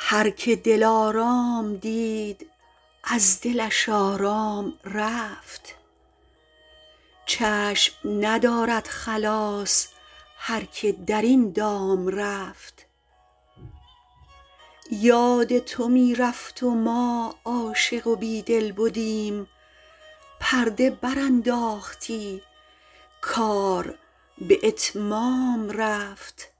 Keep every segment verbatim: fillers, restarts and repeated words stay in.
هر که دلارام دید از دلش آرام رفت. چشم ندارد خلاص هر که در این دام رفت. یاد تو می رفت و ما عاشق و بی دل بدیم، پرده برانداختی کار به اتمام رفت.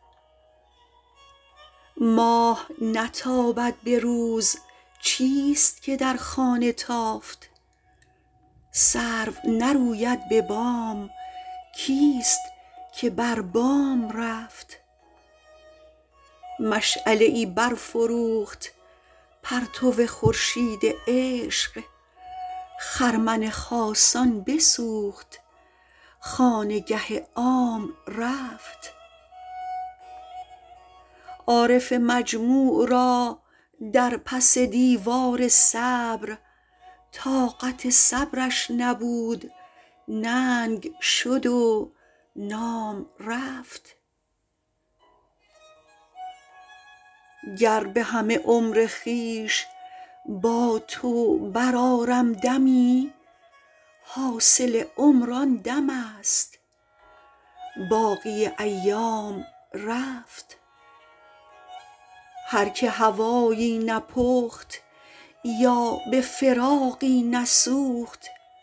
ماه نتابد به روز چیست که در خانه تافت، سرو نروید به بام کیست که بر بام رفت. مشعله ای برفروخت پرتو خورشید عشق، خرمن خاصان بسوخت خانگه عام رفت. عارف مجموع را در پس دیوار صبر، طاقت صبرش نبود ننگ شد و نام رفت. گر به همه عمر خویش با تو برآرم دمی، حاصل عمر آن دم است باقی ایام رفت. هر که هوایی نپخت یا به فراقی نسوخت،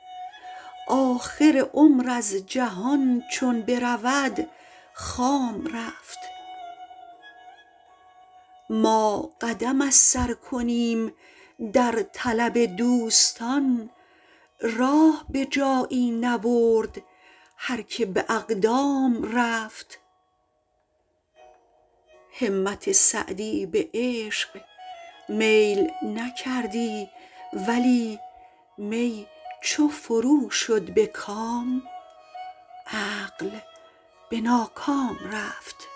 آخر عمر از جهان چون برود خام رفت. ما قدم از سر کنیم در طلب دوستان، راه به جایی نبرد هر که به اقدام رفت. همت سعدی به عشق میل نکردی، ولی می چو فرو شد به کام عقل به ناکام رفت.